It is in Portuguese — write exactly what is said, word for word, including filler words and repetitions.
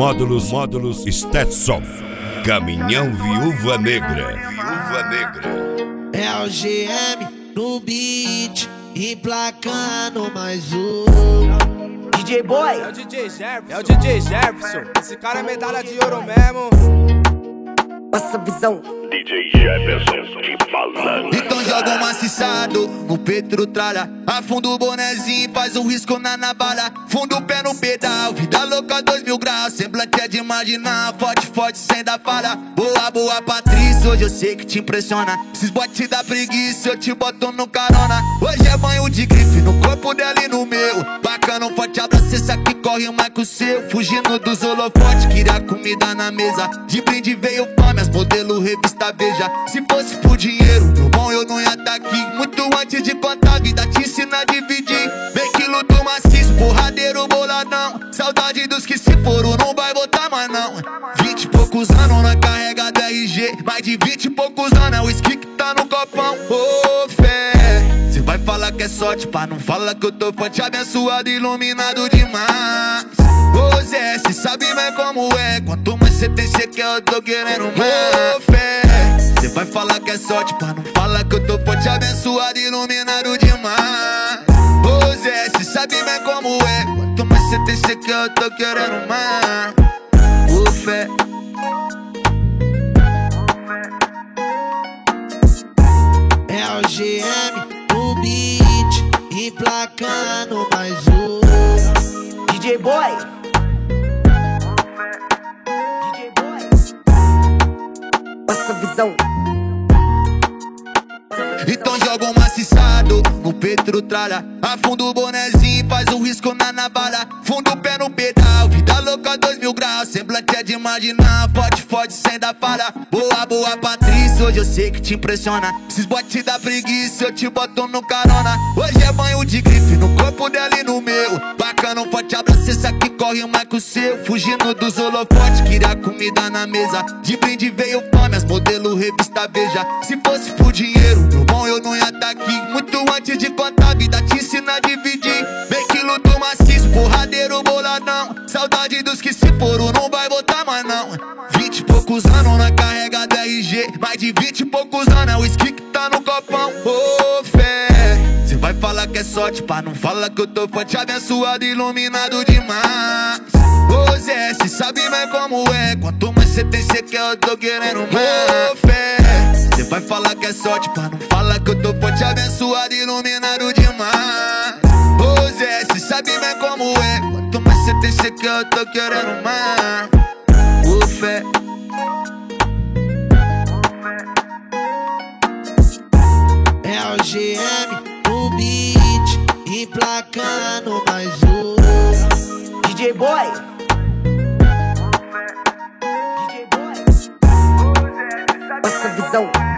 Módulos, módulos Stetson. Caminhão Viúva Negra. Viúva Negra. É o G M no beat, emplacando mais um. D J Boy. É o D J Jefferson. É o D J Jefferson. Esse cara é medalha de ouro mesmo. Passa visão. D J Jefferson de falando. Então joga um maciçado no petrotralha. Afunda o bonezinho, faz um risco na navalha. Funda o pé no pedal, vida louca dois mil graus. Semblante é de imaginar, forte, forte, sem dar falha. Boa, boa Patrícia, hoje eu sei que te impressiona. Esses botes da preguiça, eu te boto no carona. Hoje é banho de grife no corpo dela e no meu. Bacana, um forte abraço, esse aqui corre mais que o seu. Fugindo dos holofotes, queria comida na mesa. De brinde veio fome, as modelo revista Veja. Se fosse por dinheiro, meu bom, eu não ia tá aqui. Muito antes de contar, a vida te ensina a dividir. Vem que luto maciço, porradeiro boladão. Saudade dos que se foram, não vai voltar mais não. Vinte e poucos anos na carrega do R G. Mais de vinte e poucos anos é o whisky que tá no copão. Ô, fé, cê vai falar que é sorte, pá, não fala que eu tô forte, abençoado, iluminado demais. Ô Zé, cê sabe bem como é. Quanto mais cê tem, cê quer, eu tô querendo mais. Ô fé, cê vai falar que é sorte, pá, não fala que eu tô forte, abençoado, iluminado demais. Ô Zé, cê sabe bem como é. Quanto mais cê tem, cê quer, eu tô querendo mais. Ô fé. É o G M no beat, emplacando mais um. D J Boy. D J Boy. Passa visão. Então joga um maciçado no petrotralha. Afunda o bonezinho, faz um risco na navalha. Funda o pé no pedal, vida louca dois mil graus. Semblante é de imaginar, forte, forte, sem dar falha. Boa, boa Patrícia, hoje eu sei que te impressiona. Esses botes da preguiça, eu te boto no carona. Hoje é banho de grife no corpo dela e no meu. Bacana, um forte abraço, esse aqui corre mais que o seu. Fugindo dos holofotes, queria comida na mesa. De brinde veio fome, as modelo revista Veja. Se fosse por dinheiro, meu bom, eu não ia tá aqui. Muito antes de contar, a vida te ensina a dividir. Vem que luto maciço, porradeiro boladão. Saudade dos que se foram, não vai voltar mais não. Vinte e poucos anos na carrega do R G. Mais de vinte e poucos anos é o whisky que tá no copão. Ô fé, cê vai falar que é sorte, pá, não fala que eu tô forte, abençoado, iluminado demais. Ô Zé, cê sabe bem como é. Quanto mais cê tem, cê quer, eu tô querendo mais. Ô fé, cê vai falar que é sorte, pá, não fala que eu tô forte, abençoado, iluminado demais. Ô Zé, cê sabe bem como é. Quanto mais cê tem, cê quer, eu tô querendo mais. Ô fé. É o G M no beat, emplacando mais um. D J Boy. D J Boy. Passa visão.